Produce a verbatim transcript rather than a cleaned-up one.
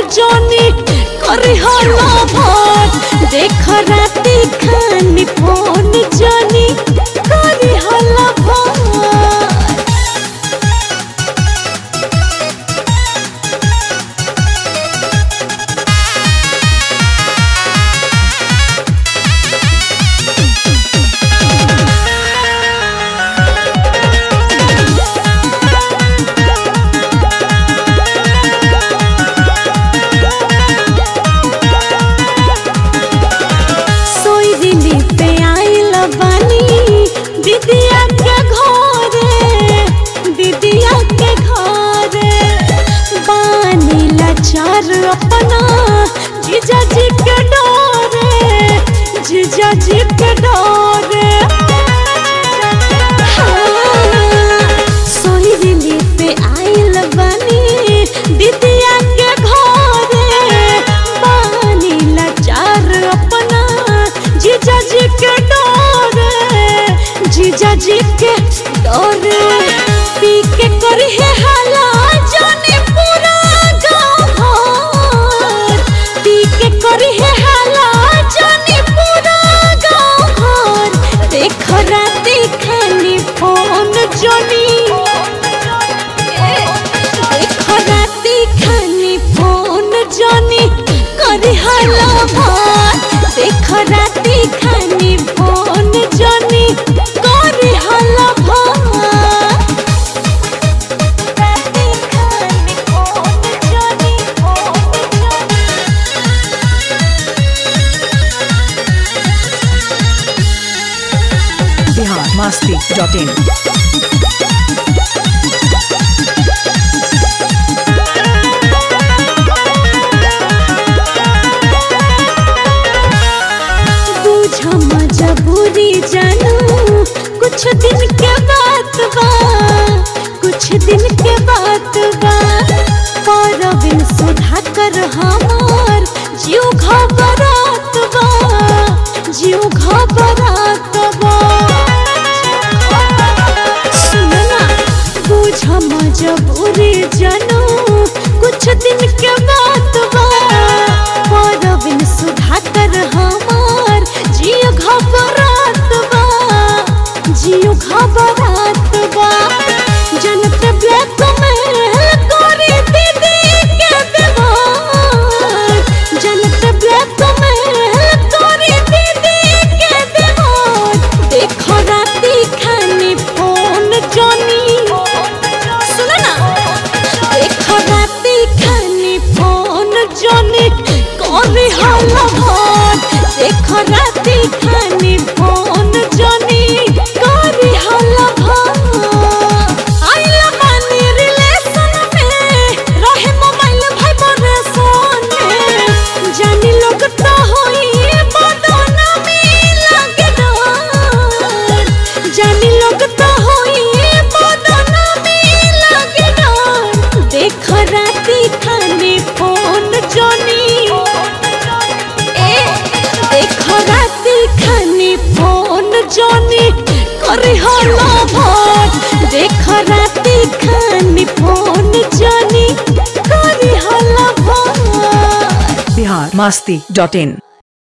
जानी करे हला भार देख राती खानी फोन जानी करे हला भार। दीदिया के घरे दीदिया के घरे बानी लाचार अपना जीजा जी के डोरे जीजा जी के डोरे। सोहिली पे आइल बानी दीदिया के घरे बानी लाचार अपना जीजा जी के डोरे जीजा जी के डोरे पी के करी है हाला जाने पूरा गाँव घर पी के करी है हाला जाने पूरा गाँव घर देख राती खानी फोन जानी देख राती खानी फोन जानी करी हाला भार देख राती खानी फोन जानी करे हला भार। Bihar Masti dot in. बुझ मजबूरी जानू कुछ दिन के बात बा कुछ दिन के बात बा परवीन सुधा कर हमार जीव घबरात बा जीव घबरात बा। सुनना बुझ मजबूरी जानू कुछ दिन के बात बा परवीन सुधा कर हमार जीव घबरात बा जियो घबरात बा जनत ब्लैक में गोरी दीदी के दीवार जनत ब्लैक में गोरी दीदी के दीवार देख राती खानी फोन जानी सुनो ना देख राती खानी फोन जानी करे हला भार देख राती खानी फोन जानी जानी करे हला भार देख राती खानी फोन जानी करे हला भार। बिहार मस्ती डॉट इन।